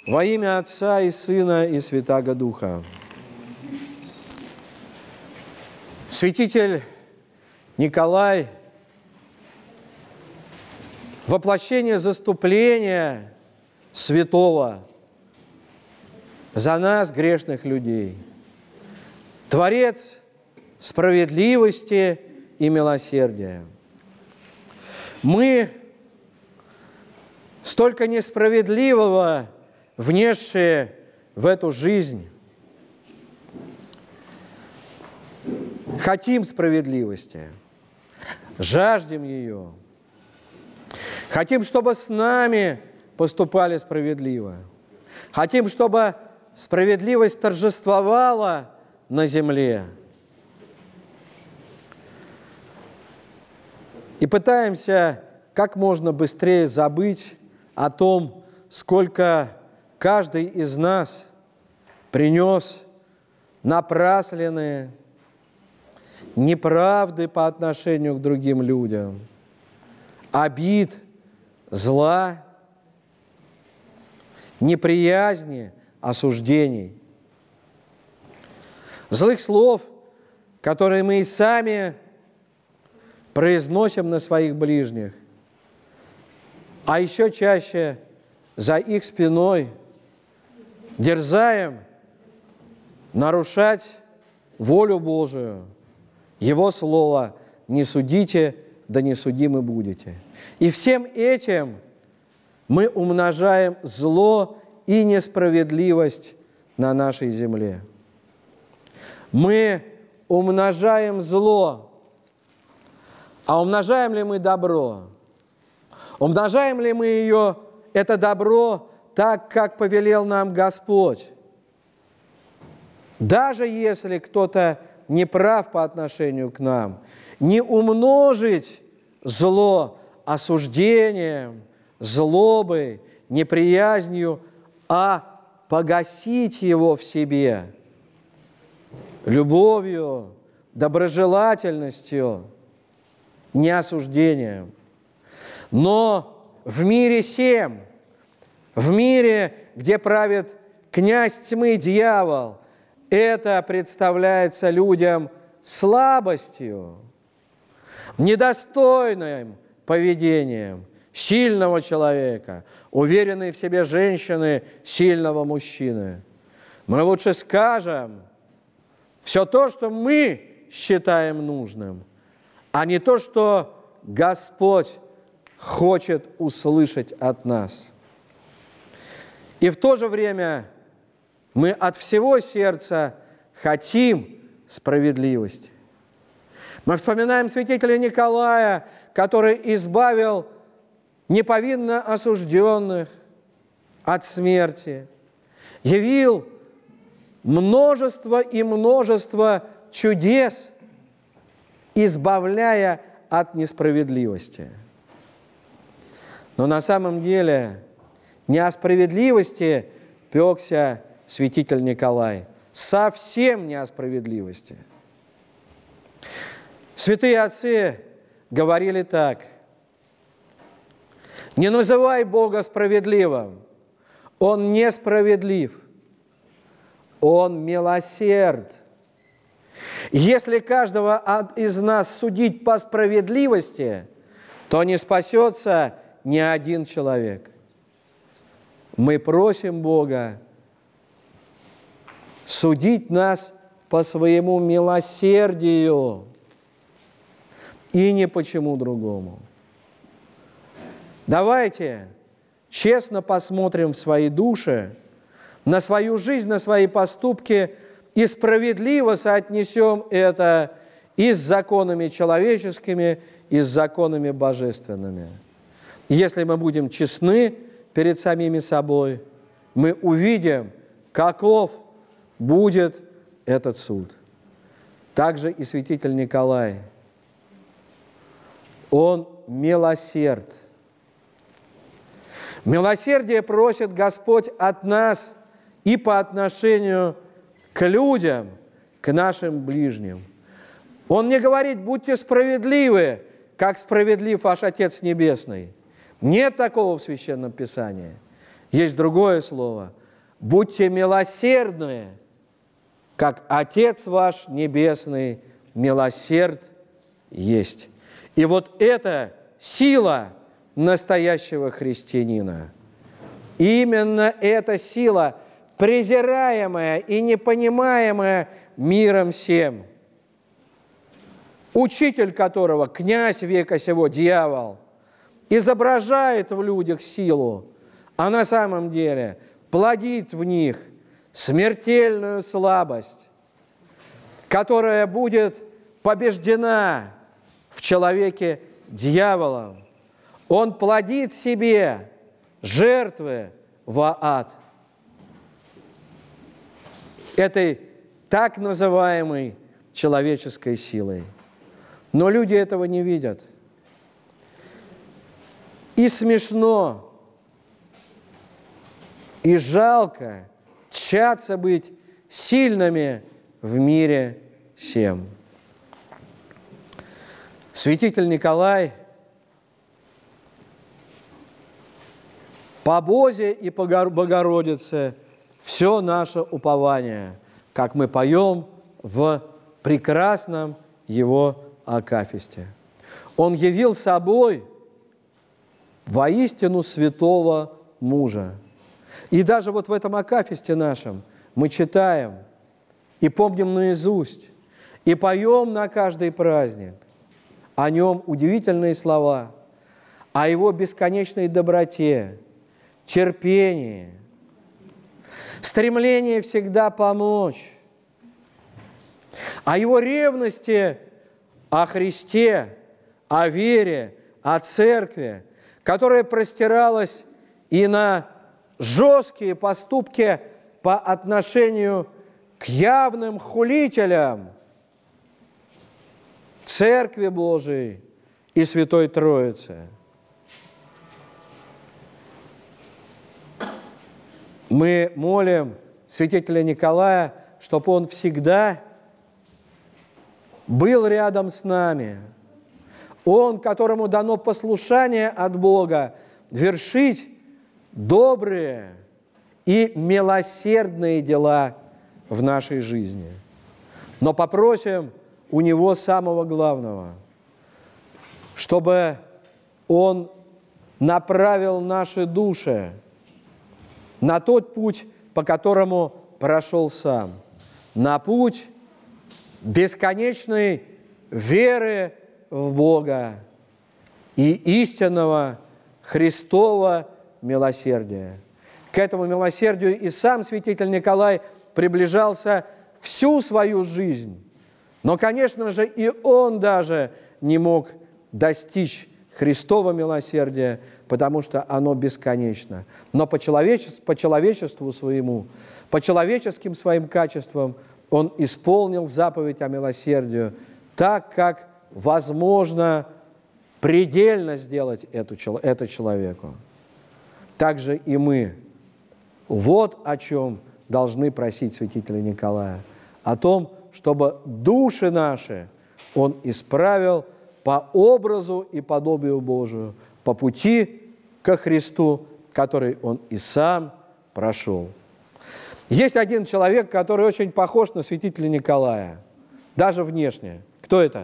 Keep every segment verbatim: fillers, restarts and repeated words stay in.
Во имя Отца и Сына и Святаго Духа. Святитель Николай, воплощение заступления святого за нас, грешных людей, Творец справедливости и милосердия. Мы, столько несправедливого внесшие в эту жизнь, хотим справедливости, жаждем ее, хотим, чтобы с нами поступали справедливо, хотим, чтобы справедливость торжествовала на земле. И пытаемся как можно быстрее забыть о том, сколько каждый из нас принес напрасленные неправды по отношению к другим людям, обид, зла, неприязни, осуждений, злых слов, которые мы и сами произносим на своих ближних, а еще чаще за их спиной дерзаем нарушать волю Божию, Его Слово «Не судите, да не судимы будете». И всем этим мы умножаем зло и несправедливость на нашей земле. Мы умножаем зло, а умножаем ли мы добро? Умножаем ли мы ее, это добро, так, как повелел нам Господь? Даже если кто-то не прав по отношению к нам, не умножить зло осуждением, злобой, неприязнью, а погасить его в себе любовью, доброжелательностью, не осуждением. Но в мире сем, в мире, где правит князь тьмы, дьявол, это представляется людям слабостью, недостойным поведением сильного человека, уверенной в себе женщины, сильного мужчины. Мы лучше скажем все то, что мы считаем нужным, а не то, что Господь хочет услышать от нас. И в то же время мы от всего сердца хотим справедливости. Мы вспоминаем святителя Николая, который избавил неповинно осужденных от смерти, явил множество и множество чудес, избавляя от несправедливости. Но на самом деле не о справедливости пекся святитель Николай, совсем не о справедливости. Святые отцы говорили так: не называй Бога справедливым, Он несправедлив, Он милосерд. Если каждого из нас судить по справедливости, то не спасется ни один человек. Мы просим Бога судить нас по своему милосердию и не почему другому. Давайте честно посмотрим в свои души, на свою жизнь, на свои поступки и справедливо соотнесем это и с законами человеческими, и с законами божественными. Если мы будем честны перед самими собой, мы увидим, каков будет этот суд. Также и святитель Николай. Он милосерд. Милосердие просит Господь от нас и по отношению к людям, к нашим ближним. Он не говорит: будьте справедливы, как справедлив ваш Отец Небесный. Нет такого в Священном Писании. Есть другое слово. Будьте милосердны, как Отец ваш Небесный милосерд есть. И вот это сила настоящего христианина. Именно эта сила, презираемая и непонимаемая миром всем, учитель которого, князь века сего, дьявол, изображает в людях силу, а на самом деле плодит в них смертельную слабость, которая будет побеждена в человеке дьяволом. Он плодит себе жертвы во ад этой так называемой человеческой силой. Но люди этого не видят. И смешно, и жалко тщаться быть сильными в мире всем. Святитель Николай по Бозе и по Богородице все наше упование, как мы поем в прекрасном его акафисте. Он явил собой воистину святого мужа. И даже вот в этом акафисте нашем мы читаем и помним наизусть, и поем на каждый праздник о нем удивительные слова, о его бесконечной доброте, терпении, стремлении всегда помочь, о его ревности о Христе, о вере, о церкви, которая простиралась и на жесткие поступки по отношению к явным хулителям Церкви Божией и Святой Троицы. Мы молим святителя Николая, чтобы он всегда был рядом с нами. Он, которому дано послушание от Бога, вершить добрые и милосердные дела в нашей жизни. Но попросим у Него самого главного, чтобы Он направил наши души на тот путь, по которому прошел Сам, на путь бесконечной веры в Бога и истинного Христова милосердия. К этому милосердию и сам святитель Николай приближался всю свою жизнь. Но, конечно же, и он даже не мог достичь Христова милосердия, потому что оно бесконечно. Но по человечеству, по человечеству своему, по человеческим своим качествам он исполнил заповедь о милосердии так, как возможно предельно сделать эту, это человеку. Так же и мы. Вот о чем должны просить святителя Николая. О том, чтобы души наши он исправил по образу и подобию Божию, по пути ко Христу, который он и сам прошел. Есть один человек, который очень похож на святителя Николая, даже внешне. Кто это?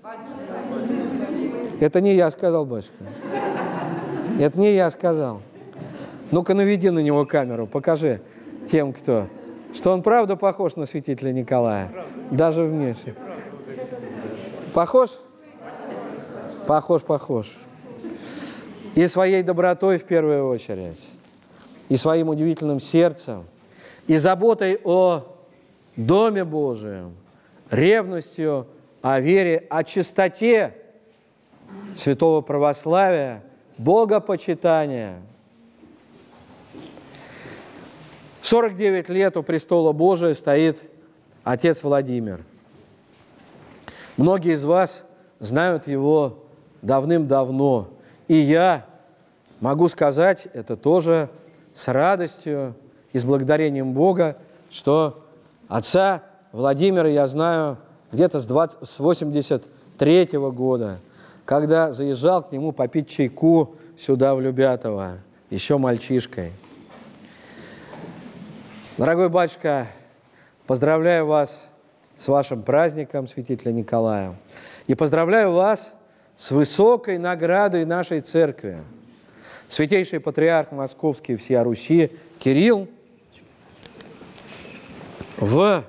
Это не я сказал, батюшка. Это не я сказал. Ну-ка, наведи на него камеру, покажи тем, кто... Что он правда похож на святителя Николая, даже внешне. Похож? Похож, похож. И своей добротой в первую очередь, и своим удивительным сердцем, и заботой о Доме Божием, ревностью о вере, о чистоте святого православия, богопочитания. сорок девять лет у престола Божия стоит отец Владимир. Многие из вас знают его давным-давно. И я могу сказать это тоже с радостью и с благодарением Бога, что отца Владимира я знаю где-то с восемьдесят третьего года, когда заезжал к нему попить чайку сюда, в Любятово, еще мальчишкой. Дорогой батюшка, поздравляю вас с вашим праздником святителя Николая. И поздравляю вас с высокой наградой нашей церкви. Святейший патриарх Московский всея Руси Кирилл в,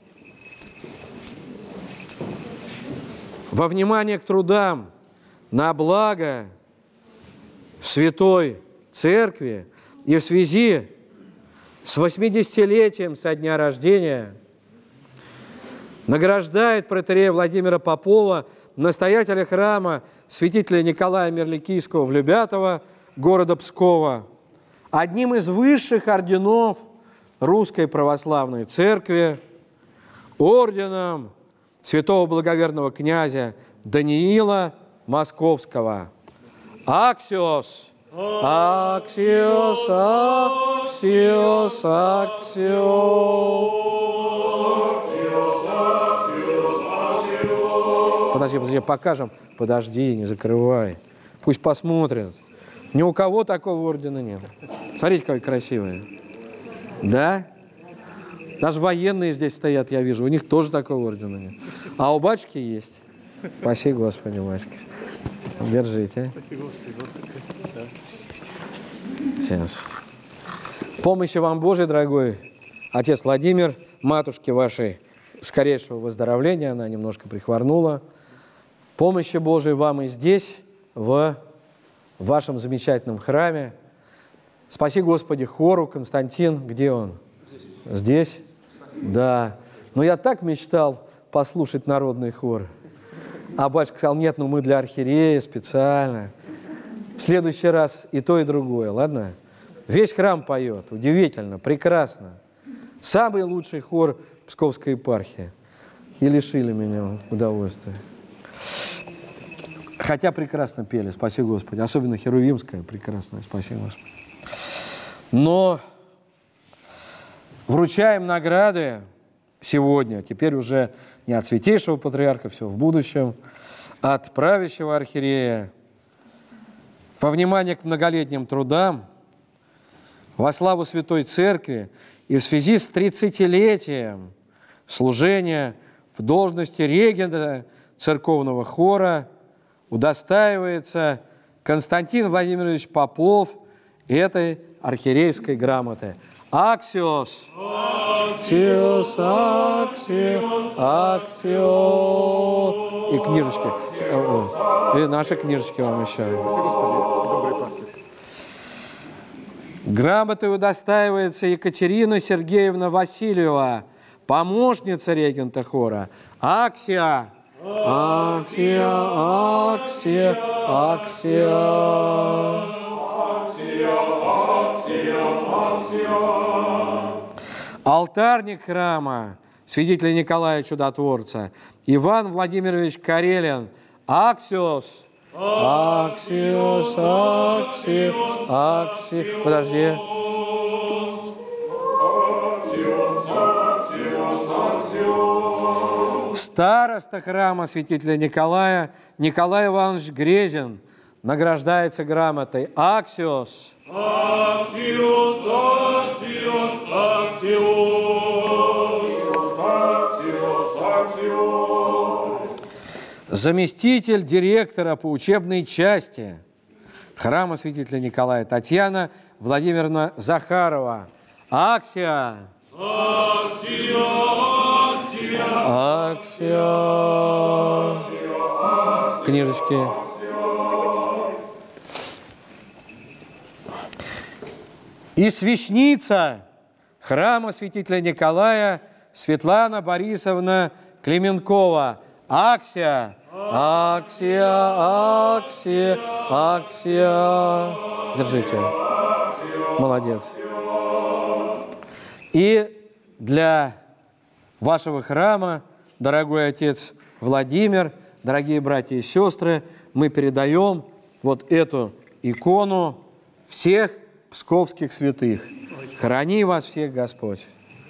во внимание к трудам на благо Святой Церкви и в связи с восьмидесятилетием со дня рождения награждает протоиерея Владимира Попова, настоятеля храма святителя Николая Мирликийского в Любятово, города Пскова, одним из высших орденов Русской Православной Церкви, орденом святого благоверного князя Даниила Московского. Аксиос! Аксиос! Аксиос! Аксиос! Подожди, подожди, покажем. Подожди, не закрывай. Пусть посмотрят. Ни у кого такого ордена нет. Смотрите, какой красивый. Да? Даже военные здесь стоят, я вижу. У них тоже такого ордена нет. А у батюшки есть. Спаси Господи, батюшка. Держите. Спасибо, Господи. Сейчас. Помощи вам Божией, дорогой отец Владимир, матушке вашей скорейшего выздоровления. Она немножко прихворнула. Помощи Божией вам и здесь, в вашем замечательном храме. Спаси, Господи, хору. Константин, где он? Здесь. Здесь? Да. Но я так мечтал послушать народный хор. А батюшка сказал, нет, ну мы для архиерея специально. В следующий раз и то, и другое, ладно? Весь храм поет, удивительно, прекрасно. Самый лучший хор Псковской епархии. И лишили меня удовольствия. Хотя прекрасно пели, спаси Господи. Особенно Херувимская, прекрасная, спаси Господи. Но вручаем награды сегодня, теперь уже не от святейшего патриарха, все в будущем, от правящего архиерея, во внимание к многолетним трудам, во славу Святой Церкви и в связи с тридцатилетием служения в должности регента церковного хора удостаивается Константин Владимирович Попов этой архиерейской грамоты. Аксиос! Аксиос! Аксиос! Аксиос! И книжечки. И наши книжечки вам еще. Грамотой удостаивается Екатерина Сергеевна Васильева, помощница регента хора. Аксия! Аксия! Аксия! Аксия! Алтарник храма святителя Николая Чудотворца Иван Владимирович Карелин. Аксиос! Аксиос! Аксиос! Аксиос! Подожди. Староста храма святителя Николая Николай Иванович Грезин награждается грамотой. Аксиос! Аксиос! Аксиос! Аксиос! Аксиос! Аксиос! Заместитель директора по учебной части храма святителя Николая Татьяна Владимировна Захарова. Аксия! Аксия! Аксия! Аксия! Книжечки. И свящница храма святителя Николая Светлана Борисовна Клименкова. Аксия! Аксия! Аксия! Аксия! Держите. Молодец. И для вашего храма, дорогой отец Владимир, дорогие братья и сестры, мы передаем вот эту икону всех псковских святых. Храни вас всех Господь.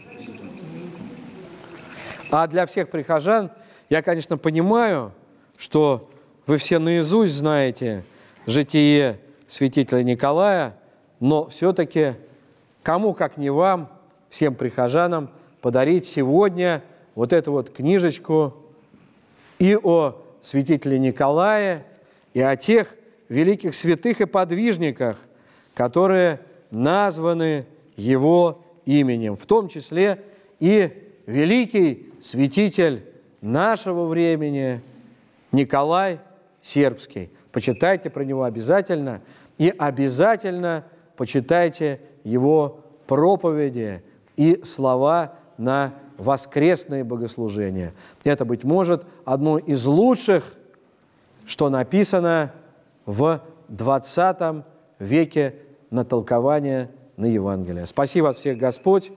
А для всех прихожан, я, конечно, понимаю, что вы все наизусть знаете житие святителя Николая, но все-таки кому, как не вам, всем прихожанам подарить сегодня вот эту вот книжечку и о святителе Николае, и о тех великих святых и подвижниках, которые названы его именем, в том числе и великий святитель нашего времени Николай Сербский. Почитайте про него обязательно, и обязательно почитайте его проповеди и слова на воскресные богослужения. Это, быть может, одно из лучших, что написано в двадцатом веке на толкование на Евангелие. Спаси вас всех Господь!